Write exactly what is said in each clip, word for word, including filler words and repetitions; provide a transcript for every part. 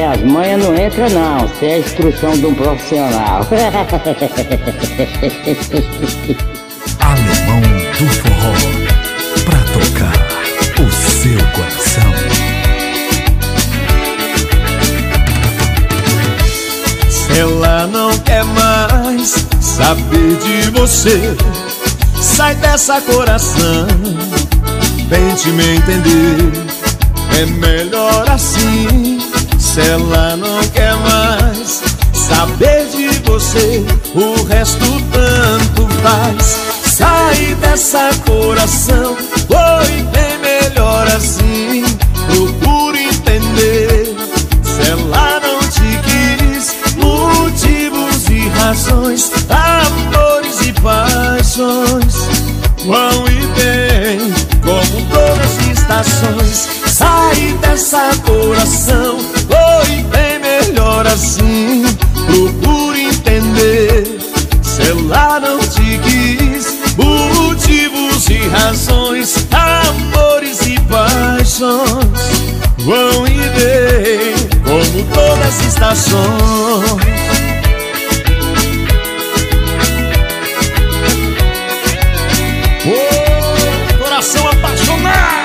É, as manhas não entram não, isso é a instrução de um profissional. Alemão do Forró, pra tocar o seu coração. Se ela não quer mais saber de você, sai dessa coração, tente me entender. É melhor assim. Se ela não quer mais saber de você, o resto tanto faz. Sai dessa coração, foi bem melhor assim. Procure entender. Se ela não te quis, motivos e razões, amores e paixões vão e vêm como todas as estações. Sai dessa coração, foi bem melhor assim. Procure entender. Se ela não te quis, motivos e razões, amores e paixões vão e vêm como todas as estações. Oh, coração apaixonado.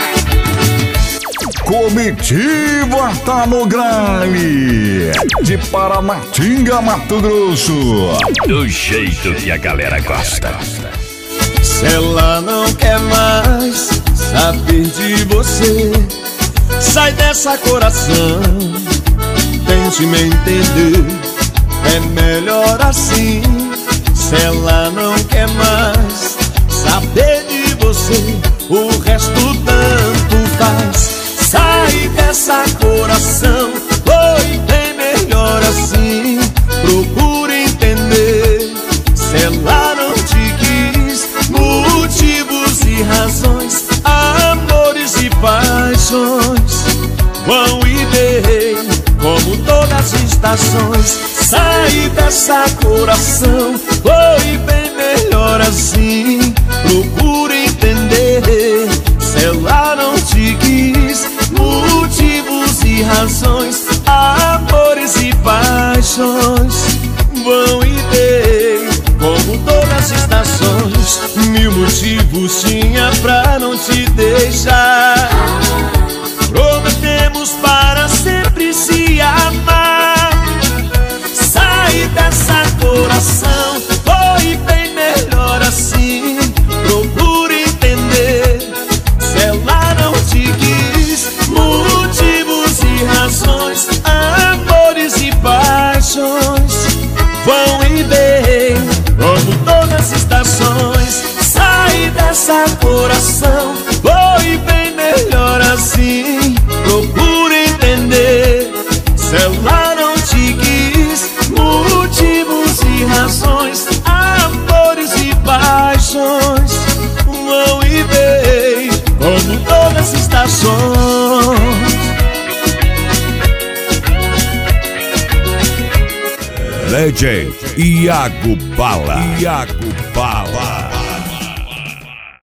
Comitiva tá no grave, de Paranatinga, Mato Grosso, do jeito que a galera gosta. Se ela não quer mais saber de você, sai dessa coração, tente me entender. É melhor assim. Se ela não quer mais saber de você, o resto tanto faz. Sai dessa coração, foi bem melhor assim. Procure entender. Se ela não te quis, motivos e razões, amores e paixões vão e vêm como todas as estações. Sai dessa coração, foi bem melhor assim. Procure entender. Se ela não te quis, motivos e razões, amores e paixões vão e vêm como todas as estações. Mil motivos tinha pra não te deixar. Prometemos para sempre se amar. Sai dessa coração, foi bem melhor assim. Procure entender. Se ela não te quis, motivos e razões, amores e paixões vão e vêm como todas as estações. Sai dessa coração, foi bem melhor assim. Procure entender. Se ela não te quis, motivos e razões, amores e paixões vão e vêm como todas as estações. Legend Iago Bala, Iago Bala.